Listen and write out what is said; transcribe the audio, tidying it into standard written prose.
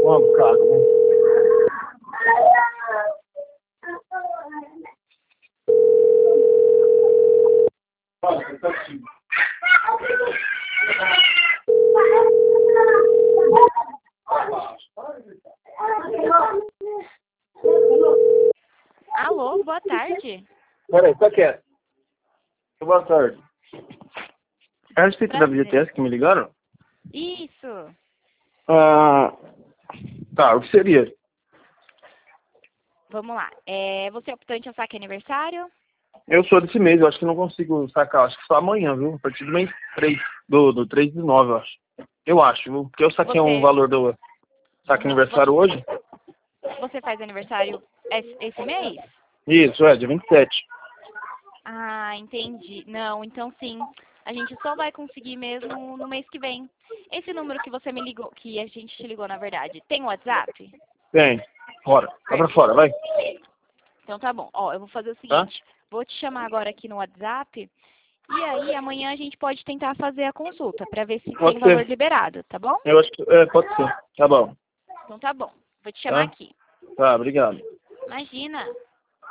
Vamos, cara. Alô, boa tarde. Peraí, tá quieto. Boa tarde. É a respeito da VGTS que me ligaram? Isso. Tá, o que seria? Vamos lá. Você é optante a saque aniversário? Eu sou desse mês, eu acho que não consigo sacar, acho que só amanhã, viu? A partir do mês 3, do 3 de 9, eu acho. Eu acho, viu? Porque eu saquei um valor do saque aniversário hoje. Você faz aniversário esse mês? Isso, dia 27. Ah, entendi. Não, então sim. A gente só vai conseguir mesmo no mês que vem. Esse número que você me ligou, que a gente te ligou, na verdade, tem WhatsApp? Tem. Fora. Vai pra fora, vai. Então tá bom. Ó, eu vou fazer o seguinte. Vou te chamar agora aqui no WhatsApp. E aí, amanhã a gente pode tentar fazer a consulta, pra ver se tem valor liberado, tá bom? Eu acho que, pode ser. Tá bom. Então tá bom. Vou te chamar aqui. Tá, obrigado. Imagina.